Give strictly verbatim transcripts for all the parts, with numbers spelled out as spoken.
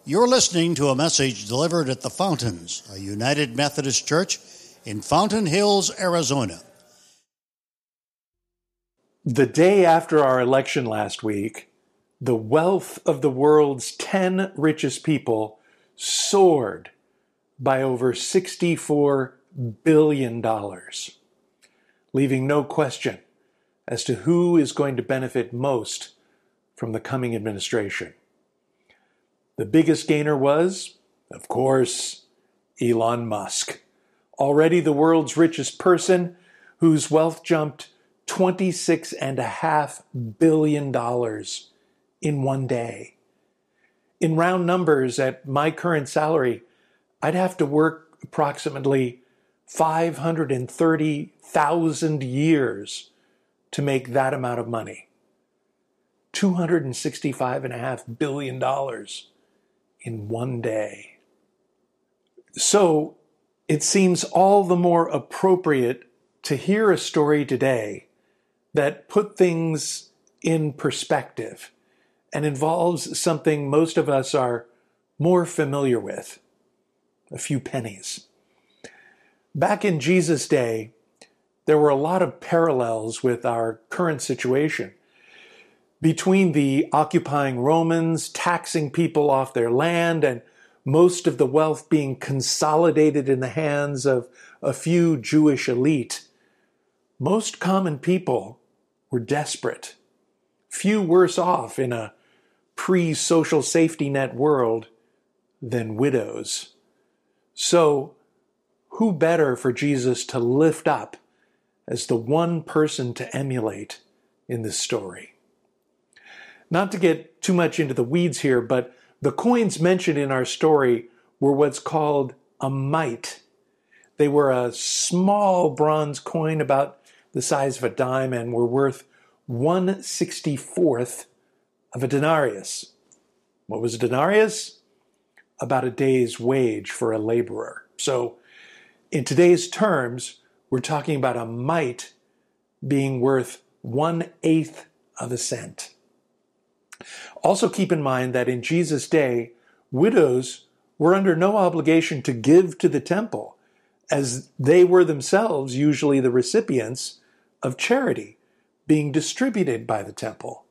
You're listening to a message delivered at the Fountains, a United Methodist Church in Fountain Hills, Arizona. The day after our election last week, the wealth of the world's ten richest people soared by over sixty-four billion dollars, leaving no question as to who is going to benefit most from the coming administration. The biggest gainer was, of course, Elon Musk, already the world's richest person, whose wealth jumped twenty-six point five billion dollars in one day. In round numbers, at my current salary, I'd have to work approximately five hundred thirty thousand years to make that amount of money. two hundred sixty-five point five billion dollars in one day. So it seems all the more appropriate to hear a story today that put things in perspective and involves something most of us are more familiar with: a few pennies. Back in Jesus' day, there were a lot of parallels with our current situation. Between the occupying Romans taxing people off their land and most of the wealth being consolidated in the hands of a few Jewish elite, most common people were desperate, few worse off in a pre-social safety net world than widows. So, who better for Jesus to lift up as the one person to emulate in this story? Not to get too much into the weeds here, but the coins mentioned in our story were what's called a mite. They were a small bronze coin about the size of a dime and were worth one sixty-fourth of a denarius. What was a denarius? About a day's wage for a laborer. So, in today's terms, we're talking about a mite being worth one-eighth of a cent. Also keep in mind that in Jesus' day, widows were under no obligation to give to the temple, as they were themselves usually the recipients of charity being distributed by the temple.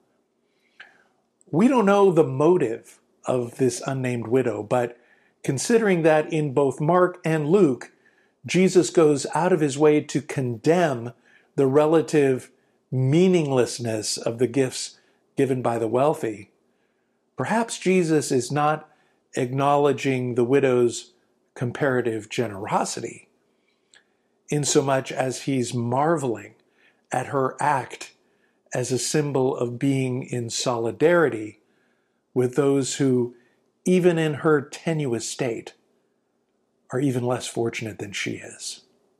We don't know the motive of this unnamed widow, but considering that in both Mark and Luke, Jesus goes out of his way to condemn the relative meaninglessness of the gifts given by the wealthy, perhaps Jesus is not acknowledging the widow's comparative generosity, insomuch as he's marveling at her act as a symbol of being in solidarity with those who, even in her tenuous state, are even less fortunate than she is.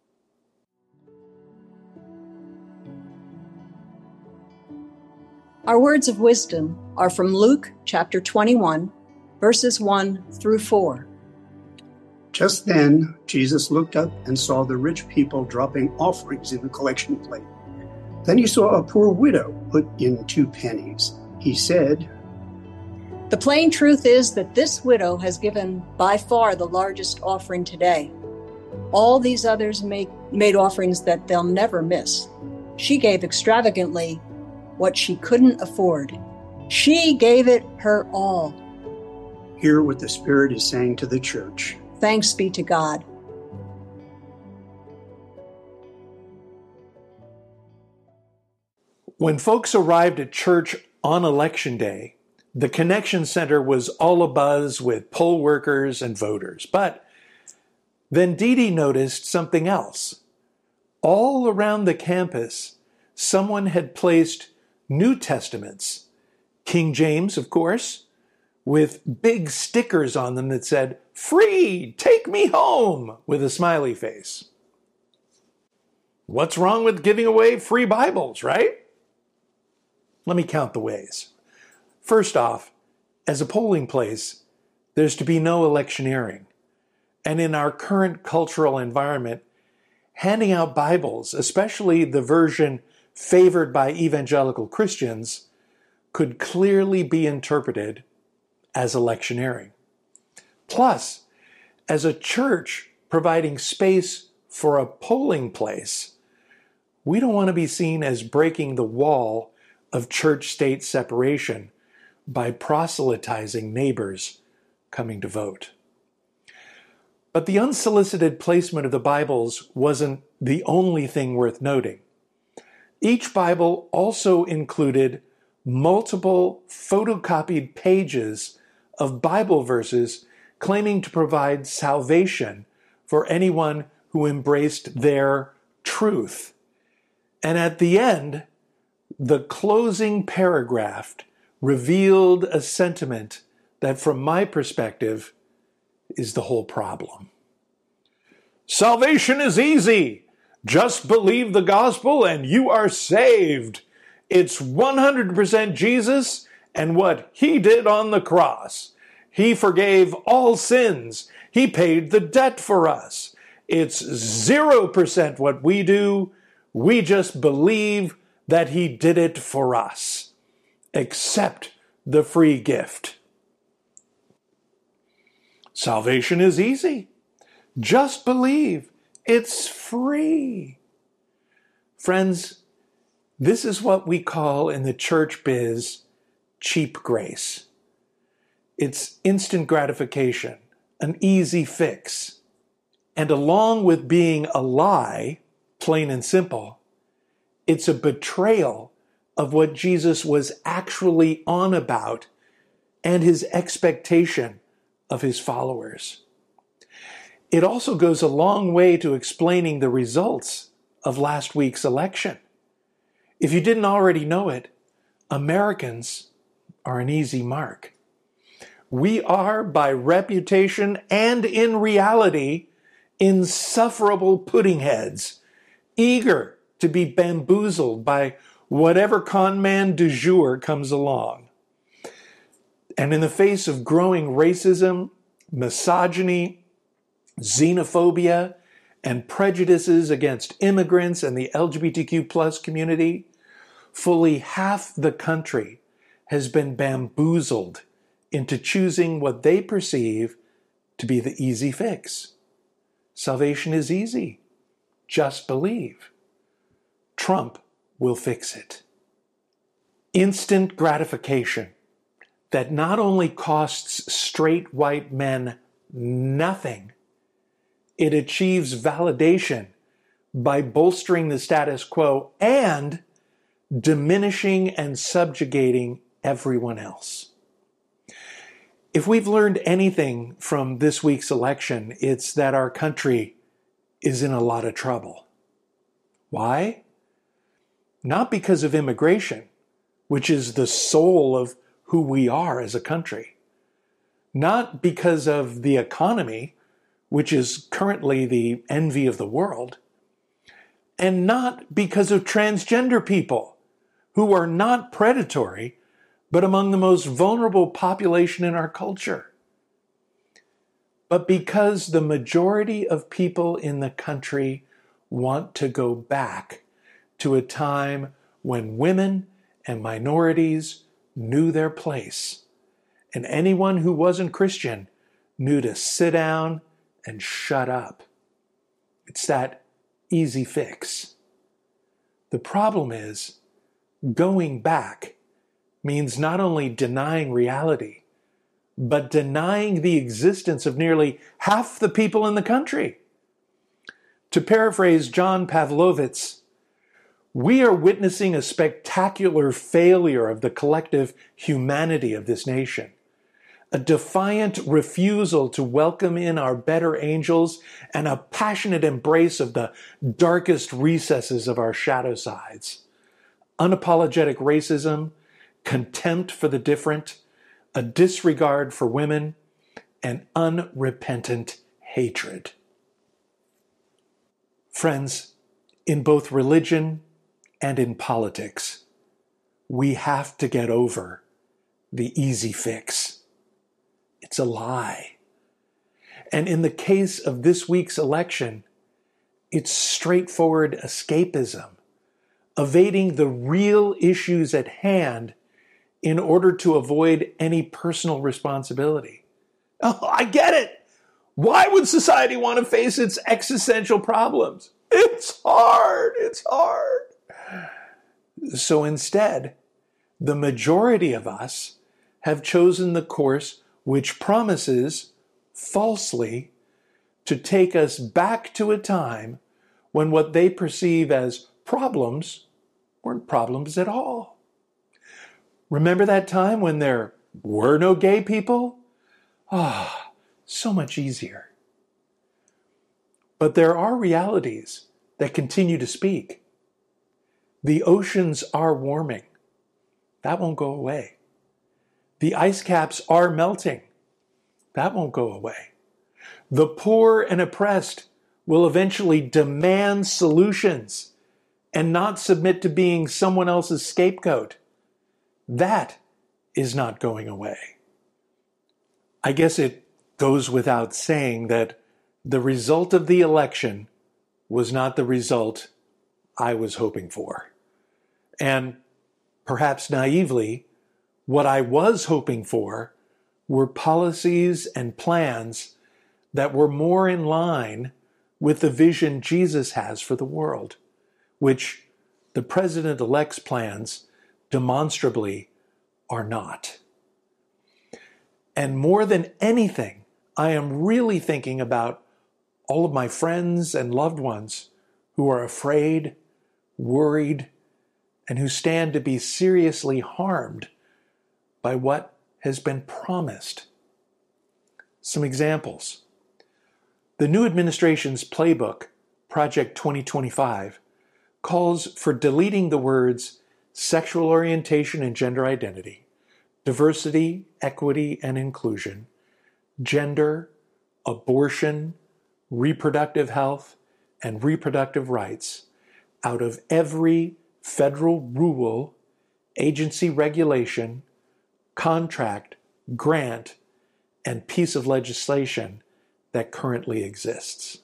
Our words of wisdom are from Luke chapter twenty-one, verses one through four. Just then, Jesus looked up and saw the rich people dropping offerings in the collection plate. Then he saw a poor widow put in two pennies. He said, "The plain truth is that this widow has given by far the largest offering today. All these others make, made offerings that they'll never miss. She gave extravagantly what she couldn't afford. She gave it her all." Hear what the Spirit is saying to the church. Thanks be to God. When folks arrived at church on election day, the Connection Center was all abuzz with poll workers and voters. But then Dee Dee noticed something else. All around the campus, someone had placed New Testaments, King James, of course, with big stickers on them that said, "Free, take me home," with a smiley face. What's wrong with giving away free Bibles, right? Let me count the ways. First off, as a polling place, there's to be no electioneering. And in our current cultural environment, handing out Bibles, especially the version favored by evangelical Christians, could clearly be interpreted as electioneering. Plus, as a church providing space for a polling place, we don't want to be seen as breaking the wall of church-state separation by proselytizing neighbors coming to vote. But the unsolicited placement of the Bibles wasn't the only thing worth noting. Each Bible also included multiple photocopied pages of Bible verses claiming to provide salvation for anyone who embraced their truth. And at the end, the closing paragraph revealed a sentiment that, from my perspective, is the whole problem. Salvation is easy. Just believe the gospel and you are saved. It's one hundred percent Jesus and what he did on the cross. He forgave all sins. He paid the debt for us. It's zero percent what we do. We just believe that he did it for us. Accept the free gift. Salvation is easy. Just believe. It's free. Friends, this is what we call in the church biz cheap grace. It's instant gratification, an easy fix. And along with being a lie, plain and simple, it's a betrayal of what Jesus was actually on about and his expectation of his followers. It also goes a long way to explaining the results of last week's election. If you didn't already know it, Americans are an easy mark. We are, by reputation and in reality, insufferable pudding heads, eager to be bamboozled by whatever con man du jour comes along. And in the face of growing racism, misogyny, xenophobia, and prejudices against immigrants and the L G B T Q plus community, fully half the country has been bamboozled into choosing what they perceive to be the easy fix. Salvation is easy. Just believe. Trump will fix it. Instant gratification that not only costs straight white men nothing, it achieves validation by bolstering the status quo and diminishing and subjugating everyone else. If we've learned anything from this week's election, it's that our country is in a lot of trouble. Why? Not because of immigration, which is the soul of who we are as a country. Not because of the economy, which is currently the envy of the world. And not because of transgender people, who are not predatory, but among the most vulnerable population in our culture. But because the majority of people in the country want to go back to a time when women and minorities knew their place, and anyone who wasn't Christian knew to sit down and shut up. It's that easy fix. The problem is, going back means not only denying reality, but denying the existence of nearly half the people in the country. To paraphrase John Pavlovitz, we are witnessing a spectacular failure of the collective humanity of this nation, a defiant refusal to welcome in our better angels, and a passionate embrace of the darkest recesses of our shadow sides. Unapologetic racism, contempt for the different, a disregard for women, and unrepentant hatred. Friends, in both religion and in politics, we have to get over the easy fix. It's a lie. And in the case of this week's election, it's straightforward escapism, evading the real issues at hand in order to avoid any personal responsibility. Oh, I get it. Why would society want to face its existential problems? It's hard. It's hard. So instead, the majority of us have chosen the course which promises, falsely, to take us back to a time when what they perceive as problems weren't problems at all. Remember that time when there were no gay people? Ah, so much easier. But there are realities that continue to speak. The oceans are warming. That won't go away. The ice caps are melting. That won't go away. The poor and oppressed will eventually demand solutions and not submit to being someone else's scapegoat. That is not going away. I guess it goes without saying that the result of the election was not the result I was hoping for. And perhaps naively, what I was hoping for were policies and plans that were more in line with the vision Jesus has for the world, which the president-elect's plans demonstrably are not. And more than anything, I am really thinking about all of my friends and loved ones who are afraid, worried, and who stand to be seriously harmed by what has been promised. Some examples. The new administration's playbook, Project twenty twenty-five, calls for deleting the words sexual orientation and gender identity, diversity, equity, and inclusion, gender, abortion, reproductive health, and reproductive rights out of every federal rule, agency regulation, contract, grant, and piece of legislation that currently exists.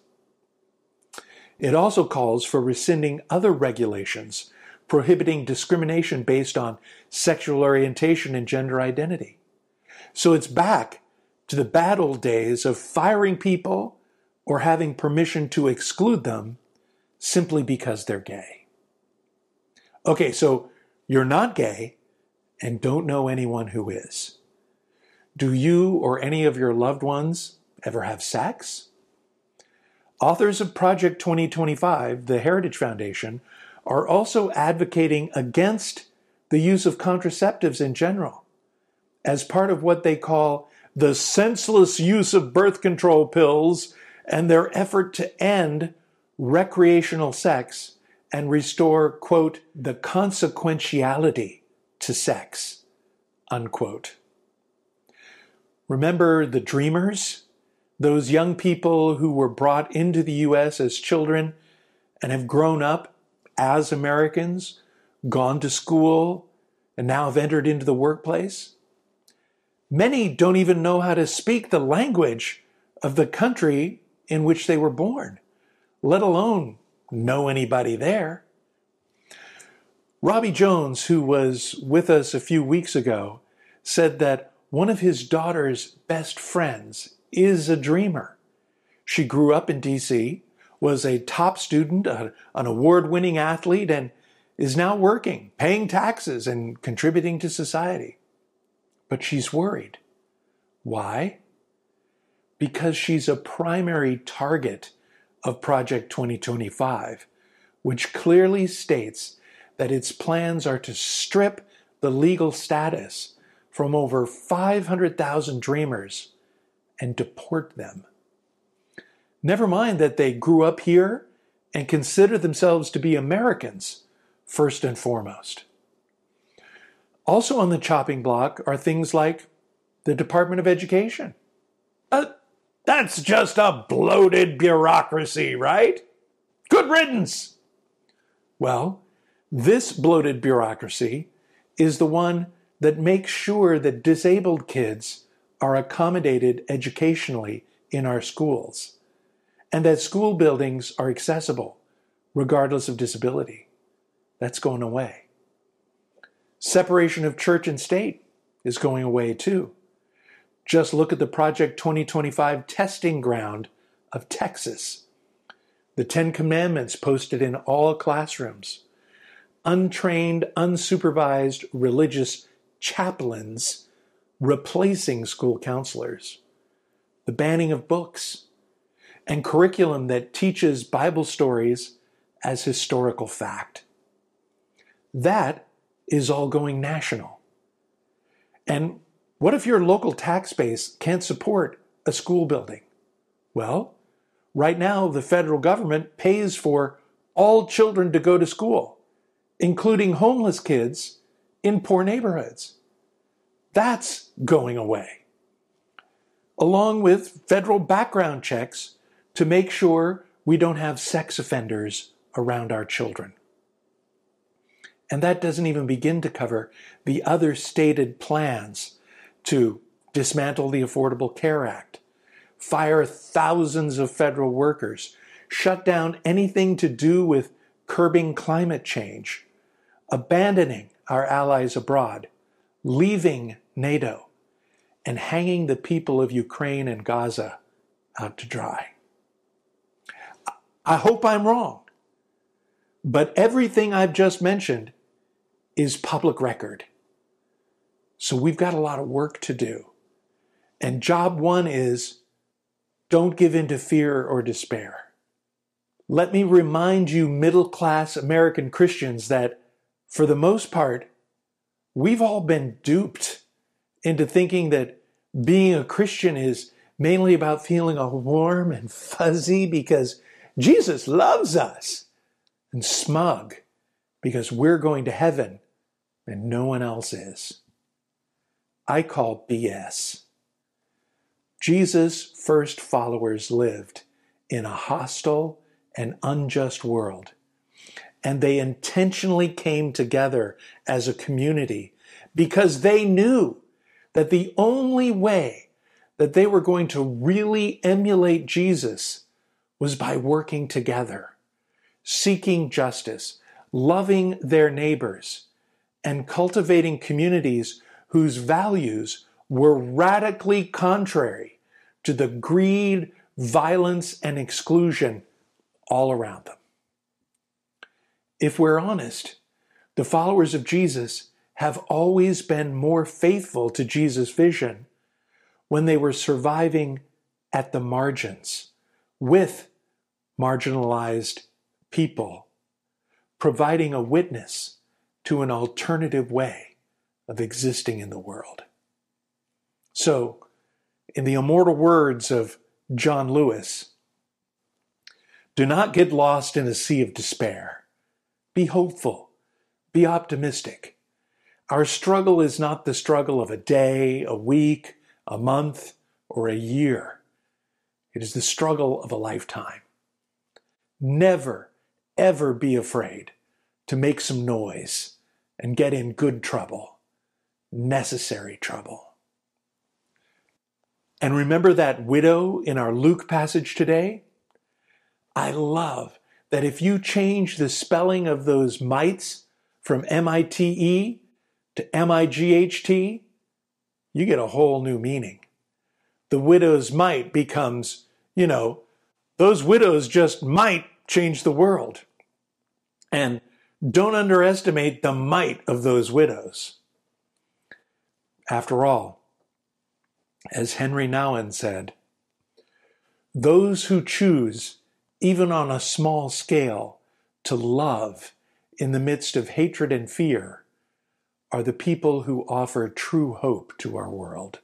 It also calls for rescinding other regulations prohibiting discrimination based on sexual orientation and gender identity. So it's back to the bad old days of firing people or having permission to exclude them simply because they're gay. Okay, so you're not gay and don't know anyone who is. Do you or any of your loved ones ever have sex? Authors of Project twenty twenty-five, the Heritage Foundation, are also advocating against the use of contraceptives in general as part of what they call the senseless use of birth control pills and their effort to end recreational sex and restore, quote, the consequentiality to sex, unquote. Remember the Dreamers? Those young people who were brought into the U S as children and have grown up as Americans, gone to school, and now have entered into the workplace? Many don't even know how to speak the language of the country in which they were born, let alone know anybody there. Robbie Jones, who was with us a few weeks ago, said that one of his daughter's best friends is a dreamer. She grew up in D C, was a top student, an award-winning athlete, and is now working, paying taxes, and contributing to society. But she's worried. Why? Because she's a primary target of Project twenty twenty-five, which clearly states that its plans are to strip the legal status from over five hundred thousand dreamers and deport them. Never mind that they grew up here and consider themselves to be Americans, first and foremost. Also on the chopping block are things like the Department of Education. Uh, that's just a bloated bureaucracy, right? Good riddance! Well, this bloated bureaucracy is the one that makes sure that disabled kids are accommodated educationally in our schools, and that school buildings are accessible regardless of disability. That's going away. Separation of church and state is going away too. Just look at the Project twenty twenty-five testing ground of Texas. The Ten Commandments posted in all classrooms. Untrained, unsupervised religious chaplains replacing school counselors. The banning of books. And curriculum that teaches Bible stories as historical fact. That is all going national. And what if your local tax base can't support a school building? Well, right now the federal government pays for all children to go to school, including homeless kids in poor neighborhoods. That's going away. Along with federal background checks to make sure we don't have sex offenders around our children. And that doesn't even begin to cover the other stated plans to dismantle the Affordable Care Act, fire thousands of federal workers, shut down anything to do with curbing climate change, abandoning our allies abroad, leaving NATO, and hanging the people of Ukraine and Gaza out to dry. I hope I'm wrong, but everything I've just mentioned is public record. So we've got a lot of work to do. And job one is, don't give in to fear or despair. Let me remind you middle-class American Christians that, for the most part, we've all been duped into thinking that being a Christian is mainly about feeling all warm and fuzzy because Jesus loves us, and smug because we're going to heaven and no one else is. I call B S. Jesus' first followers lived in a hostile and unjust world, and they intentionally came together as a community because they knew that the only way that they were going to really emulate Jesus was by working together, seeking justice, loving their neighbors, and cultivating communities whose values were radically contrary to the greed, violence, and exclusion all around them. If we're honest, the followers of Jesus have always been more faithful to Jesus' vision when they were surviving at the margins with marginalized people, providing a witness to an alternative way of existing in the world. So, in the immortal words of John Lewis, do not get lost in a sea of despair. Be hopeful. Be optimistic. Our struggle is not the struggle of a day, a week, a month, or a year. It is the struggle of a lifetime. Never, ever be afraid to make some noise and get in good trouble, necessary trouble. And remember that widow in our Luke passage today? I love that if you change the spelling of those mites from M I T E to M I G H T, you get a whole new meaning. The widow's mite becomes, you know, those widows just might change the world. And don't underestimate the might of those widows. After all, as Henry Nouwen said, those who choose, even on a small scale, to love in the midst of hatred and fear are the people who offer true hope to our world.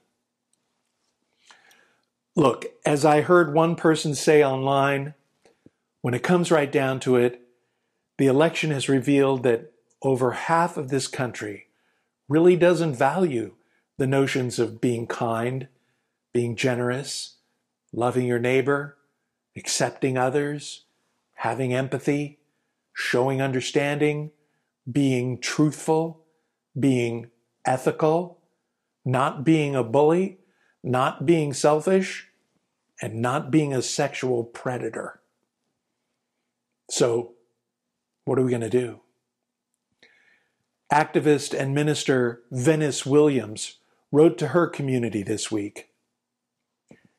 Look, as I heard one person say online, when it comes right down to it, the election has revealed that over half of this country really doesn't value the notions of being kind, being generous, loving your neighbor, accepting others, having empathy, showing understanding, being truthful, being ethical, not being a bully, not being selfish, and not being a sexual predator. So, what are we going to do? Activist and minister Venice Williams wrote to her community this week,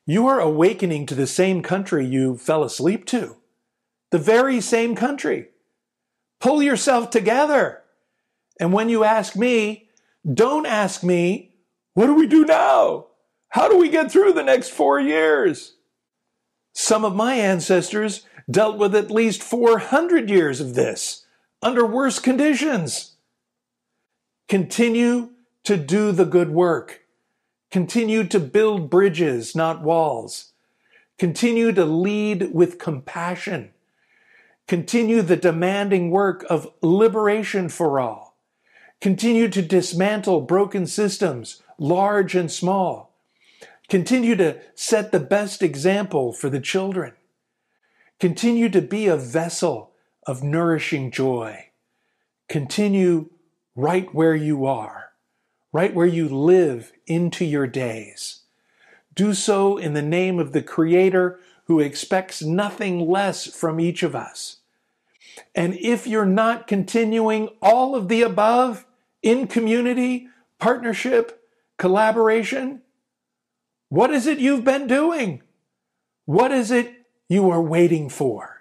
You are awakening to the same country you fell asleep to. The very same country. Pull yourself together. And when you ask me, don't ask me, what do we do now? How do we get through the next four years? Some of my ancestors dealt with at least four hundred years of this under worse conditions. Continue to do the good work. Continue to build bridges, not walls. Continue to lead with compassion. Continue the demanding work of liberation for all. Continue to dismantle broken systems, large and small. Continue to set the best example for the children. Continue to be a vessel of nourishing joy. Continue right where you are, right where you live into your days. Do so in the name of the Creator who expects nothing less from each of us. And if you're not continuing all of the above in community, partnership, collaboration, what is it you've been doing? What is it you are waiting for?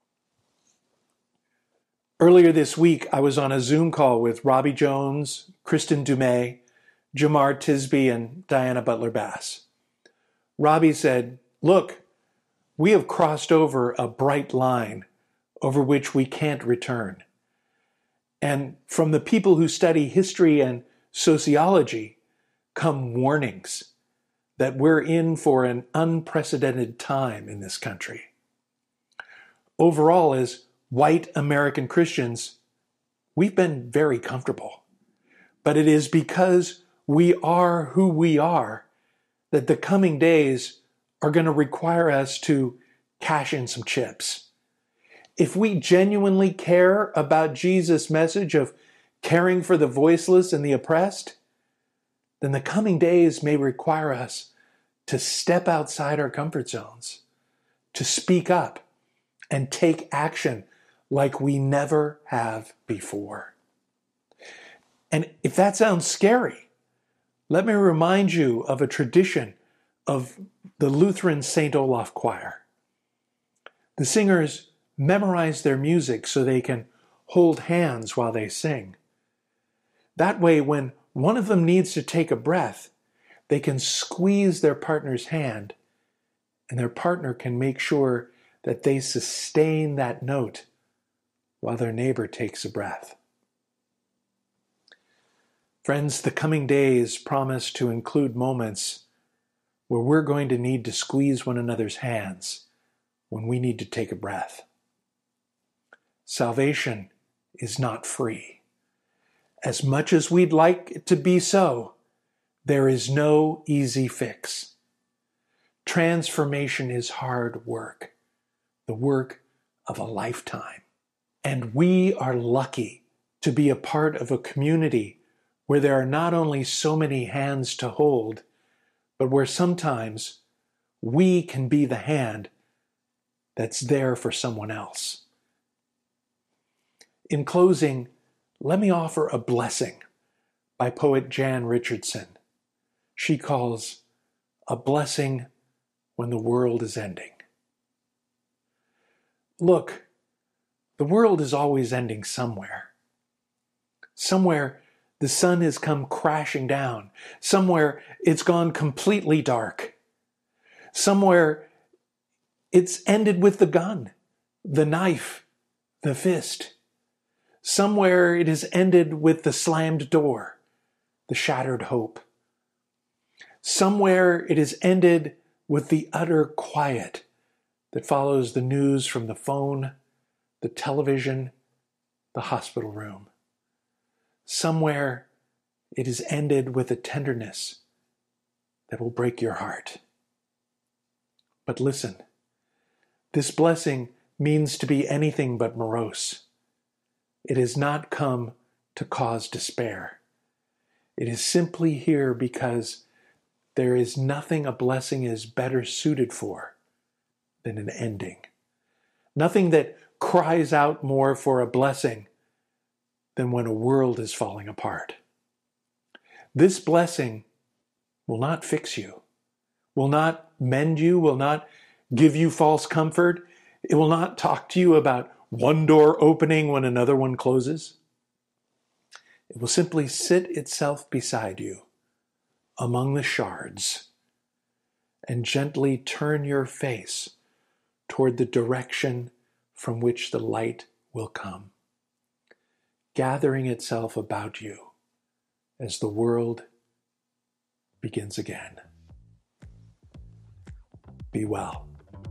Earlier this week, I was on a Zoom call with Robbie Jones, Kristen Dumais, Jamar Tisby, and Diana Butler-Bass. Robbie said, look, we have crossed over a bright line over which we can't return. And from the people who study history and sociology come warnings that we're in for an unprecedented time in this country. Overall, as white American Christians, we've been very comfortable. But it is because we are who we are that the coming days are going to require us to cash in some chips. If we genuinely care about Jesus' message of caring for the voiceless and the oppressed, then the coming days may require us to step outside our comfort zones, to speak up and take action like we never have before. And if that sounds scary, let me remind you of a tradition of the Lutheran Saint Olaf Choir. The singers memorize their music so they can hold hands while they sing. That way, when one of them needs to take a breath, they can squeeze their partner's hand, and their partner can make sure that they sustain that note while their neighbor takes a breath. Friends, the coming days promise to include moments where we're going to need to squeeze one another's hands when we need to take a breath. Salvation is not free. As much as we'd like it to be so, there is no easy fix. Transformation is hard work, the work of a lifetime. And we are lucky to be a part of a community where there are not only so many hands to hold, but where sometimes we can be the hand that's there for someone else. In closing, let me offer a blessing by poet Jan Richardson. She calls a blessing when the world is ending. Look, the world is always ending somewhere. Somewhere the sun has come crashing down. Somewhere it's gone completely dark. Somewhere it's ended with the gun, the knife, the fist. Somewhere it has ended with the slammed door, the shattered hope. Somewhere it has ended with the utter quiet that follows the news from the phone, the television, the hospital room. Somewhere it has ended with a tenderness that will break your heart. But listen, this blessing means to be anything but morose. It has not come to cause despair. It is simply here because there is nothing a blessing is better suited for than an ending. Nothing that cries out more for a blessing than when a world is falling apart. This blessing will not fix you, will not mend you, will not give you false comfort. It will not talk to you about one door opening when another one closes. It will simply sit itself beside you among the shards and gently turn your face toward the direction from which the light will come, gathering itself about you as the world begins again. Be well.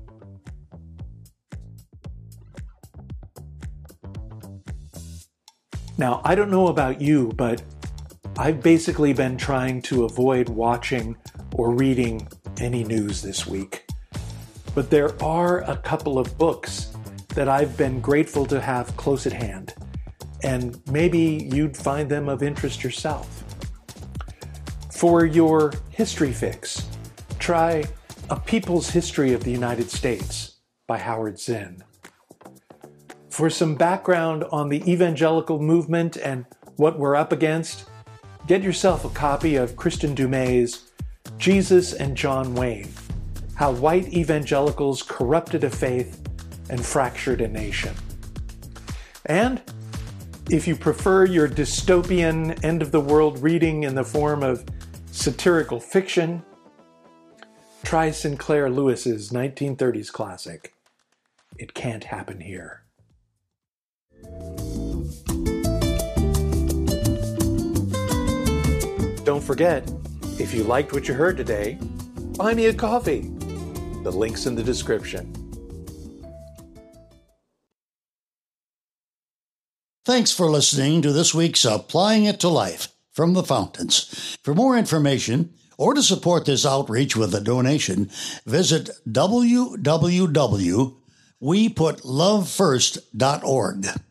Now, I don't know about you, but I've basically been trying to avoid watching or reading any news this week. But there are a couple of books that I've been grateful to have close at hand, and maybe you'd find them of interest yourself. For your history fix, try A People's History of the United States by Howard Zinn. For some background on the evangelical movement and what we're up against, get yourself a copy of Kristen Dumais' Jesus and John Wayne, How White Evangelicals Corrupted a Faith and Fractured a Nation. And if you prefer your dystopian end-of-the-world reading in the form of satirical fiction, try Sinclair Lewis's nineteen thirties classic, It Can't Happen Here. Don't forget, if you liked what you heard today, buy me a coffee. The link's in the description. Thanks for listening to this week's Applying It to Life from the Fountains. For more information or to support this outreach with a donation, visit w w w dot we put love first dot org.